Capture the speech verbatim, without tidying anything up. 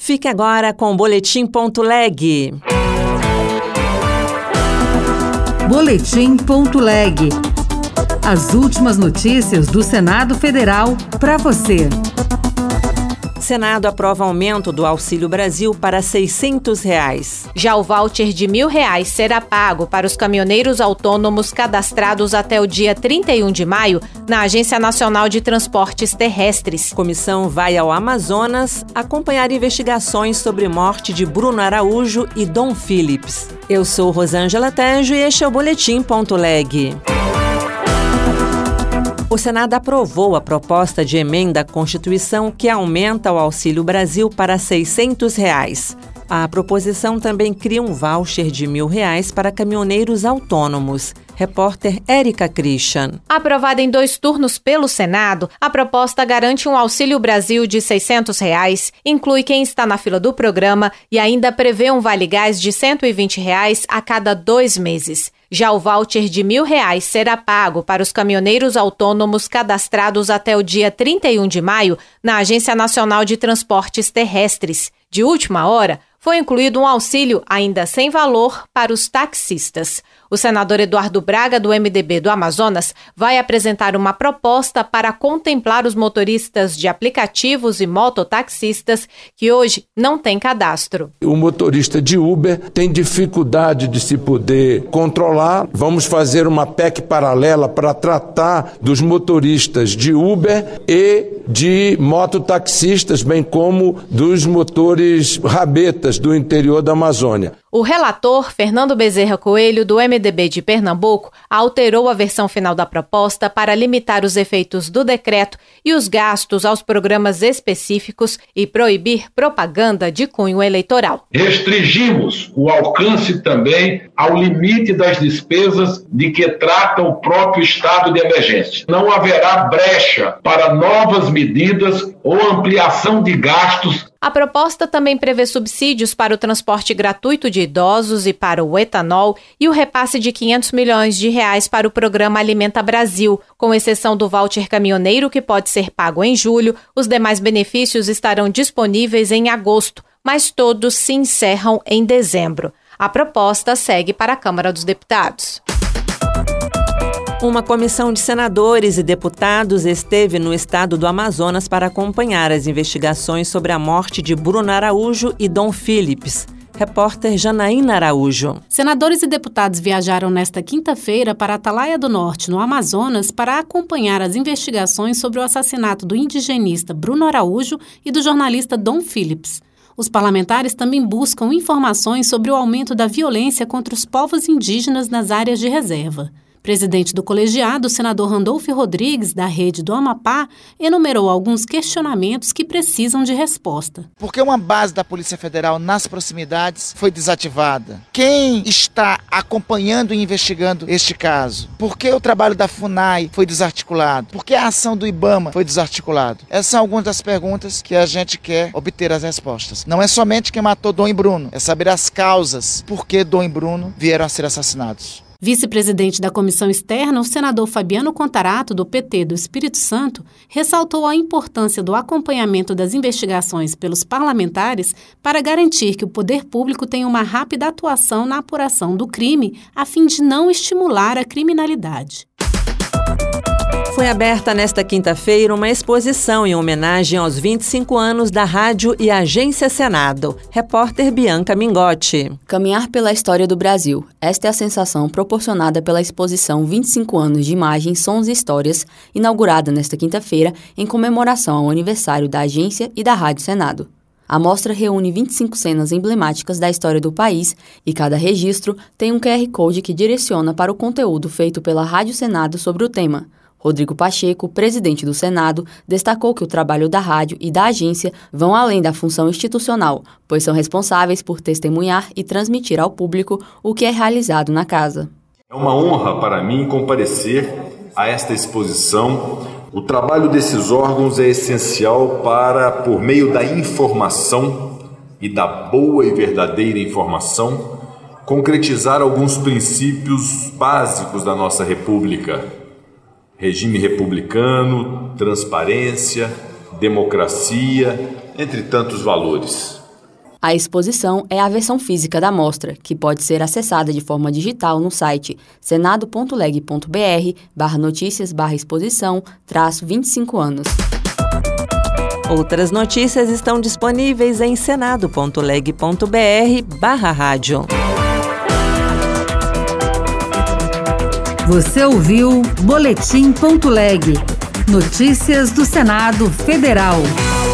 Fique agora com o Boletim.leg. Boletim.leg. As últimas notícias do Senado Federal para você. Senado aprova aumento do Auxílio Brasil para seiscentos reais. Já o voucher de mil reais será pago para os caminhoneiros autônomos cadastrados até o dia trinta e um de maio na Agência Nacional de Transportes Terrestres. Comissão vai ao Amazonas acompanhar investigações sobre morte de Bruno Araújo e Dom Phillips. Eu sou Rosângela Tejo e este é o Boletim.leg. O Senado aprovou a proposta de emenda à Constituição que aumenta o Auxílio Brasil para seiscentos reais. A proposição também cria um voucher de mil reais para caminhoneiros autônomos. Repórter Érica Christian. Aprovada em dois turnos pelo Senado, a proposta garante um Auxílio Brasil de seiscentos reais, inclui quem está na fila do programa e ainda prevê um vale-gás de cento e vinte reais a cada dois meses. Já o voucher de mil reais será pago para os caminhoneiros autônomos cadastrados até o dia trinta e um de maio na Agência Nacional de Transportes Terrestres. De última hora, foi incluído um auxílio ainda sem valor para os taxistas. O senador Eduardo Braga, do M D B do Amazonas, vai apresentar uma proposta para contemplar os motoristas de aplicativos e mototaxistas que hoje não têm cadastro. O motorista de Uber tem dificuldade de se poder controlar. Vamos fazer uma P E C paralela para tratar dos motoristas de Uber e de mototaxistas, bem como dos motores rabetas do interior da Amazônia. O relator, Fernando Bezerra Coelho, do M D B de Pernambuco, alterou a versão final da proposta para limitar os efeitos do decreto e os gastos aos programas específicos e proibir propaganda de cunho eleitoral. Restringimos o alcance também ao limite das despesas de que trata o próprio estado de emergência. Não haverá brecha para novas medidas ou ampliação de gastos. A proposta também prevê subsídios para o transporte gratuito de idosos e para o etanol e o repasse de quinhentos milhões de reais para o programa Alimenta Brasil. Com exceção do voucher caminhoneiro, que pode ser pago em julho, os demais benefícios estarão disponíveis em agosto, mas todos se encerram em dezembro. A proposta segue para a Câmara dos Deputados. Uma comissão de senadores e deputados esteve no estado do Amazonas para acompanhar as investigações sobre a morte de Bruno Araújo e Dom Phillips. Repórter Janaína Araújo. Senadores e deputados viajaram nesta quinta-feira para Atalaia do Norte, no Amazonas, para acompanhar as investigações sobre o assassinato do indigenista Bruno Araújo e do jornalista Dom Phillips. Os parlamentares também buscam informações sobre o aumento da violência contra os povos indígenas nas áreas de reserva. Presidente do colegiado, o senador Randolfo Rodrigues, da Rede do Amapá, enumerou alguns questionamentos que precisam de resposta. Por que uma base da Polícia Federal nas proximidades foi desativada? Quem está acompanhando e investigando este caso? Por que o trabalho da FUNAI foi desarticulado? Por que a ação do IBAMA foi desarticulada? Essas são algumas das perguntas que a gente quer obter as respostas. Não é somente quem matou Dom e Bruno, é saber as causas por que Dom e Bruno vieram a ser assassinados. Vice-presidente da Comissão Externa, o senador Fabiano Contarato, do P T do Espírito Santo, ressaltou a importância do acompanhamento das investigações pelos parlamentares para garantir que o poder público tenha uma rápida atuação na apuração do crime, a fim de não estimular a criminalidade. Foi aberta nesta quinta-feira uma exposição em homenagem aos vinte e cinco anos da Rádio e Agência Senado. Repórter Bianca Mingotti. Caminhar pela história do Brasil. Esta é a sensação proporcionada pela exposição vinte e cinco anos de imagens, sons e histórias, inaugurada nesta quinta-feira em comemoração ao aniversário da Agência e da Rádio Senado. A mostra reúne vinte e cinco cenas emblemáticas da história do país e cada registro tem um Q R Code que direciona para o conteúdo feito pela Rádio Senado sobre o tema. Rodrigo Pacheco, presidente do Senado, destacou que o trabalho da rádio e da agência vão além da função institucional, pois são responsáveis por testemunhar e transmitir ao público o que é realizado na casa. É uma honra para mim comparecer a esta exposição. O trabalho desses órgãos é essencial para, por meio da informação e da boa e verdadeira informação, concretizar alguns princípios básicos da nossa República. Regime republicano, transparência, democracia, entre tantos valores. A exposição é a versão física da mostra, que pode ser acessada de forma digital no site senado.leg.br barra notícias barra exposição traço vinte e cinco anos. Outras notícias estão disponíveis em senado.leg.br barra rádio. Você ouviu Boletim.leg. Notícias do Senado Federal.